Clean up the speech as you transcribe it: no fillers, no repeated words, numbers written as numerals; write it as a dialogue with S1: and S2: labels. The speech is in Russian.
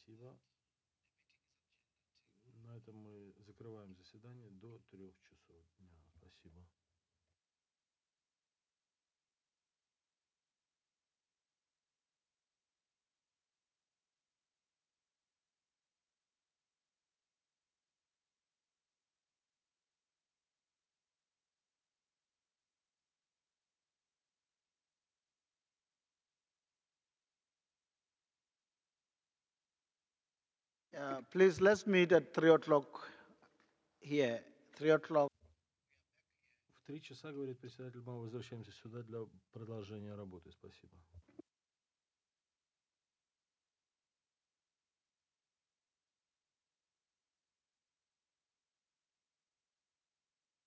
S1: Спасибо. На этом мы закрываем заседание до 3 часов дня. Спасибо.
S2: Please, let's meet at 3 o'clock here. 3 o'clock.
S1: В 3 часа, говорит председатель, мы возвращаемся сюда для продолжения работы. Спасибо.